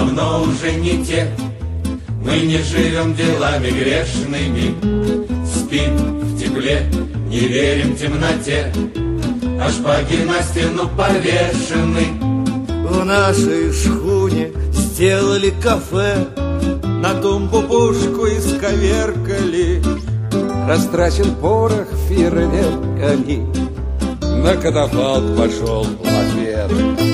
давно уже не те. Мы не живем делами грешными, спим в тепле, не верим темноте, а шпаги на стену повешены. В нашей шхуне сделали кафе, на тумбу пушку исковеркали. Растрачен порох фейерверками, на катафалк пошел в ответ.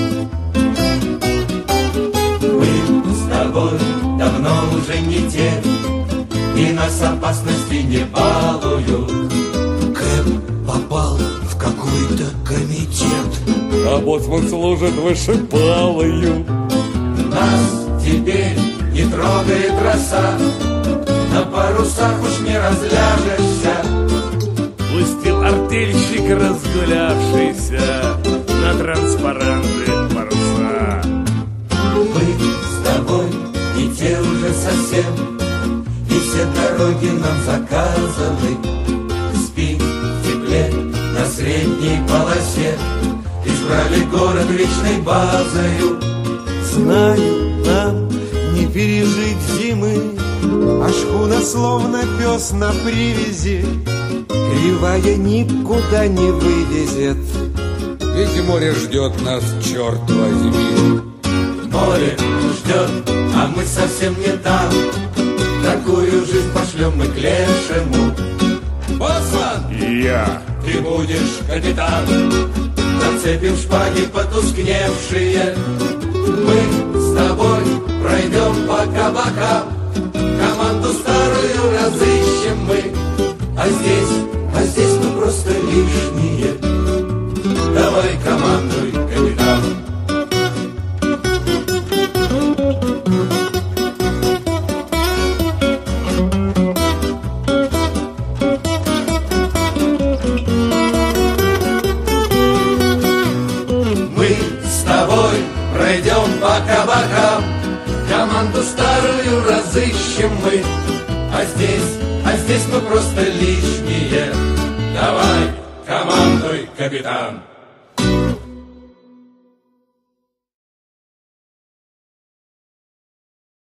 Мы с тобой давно уже не те, и нас опасности не балуют. Кэп попал в какой-то комитет, А боцман служит вышибалою. Нас теперь не трогает роса, на парусах уж не разляжешься. Пустил артельщик, разгулявшийся, на транспаранты паруса. Мы с тобой не те уже совсем, и все дороги нам заказаны. Спим в тепле на средней полосе, избрали город вечной базою. знаю, нам не пережить зимы, а шхуна словно пес на привязи, кривая никуда не вывезет. Ведь море ждет нас, черт возьми. Море ждет, а мы совсем не там. Такую жизнь пошлем мы к лешему. Боцман, Я. ты будешь капитан. Зацепим шпаги потускневшие. Мы с тобой пройдем по кабакам, команду старую разыщем мы. А здесь мы просто лишние. Давай командуй, капитан. Мы с тобой пройдем по кабакам, команду старую разыщем мы. А здесь мы просто лишние. Давай командуй, капитан.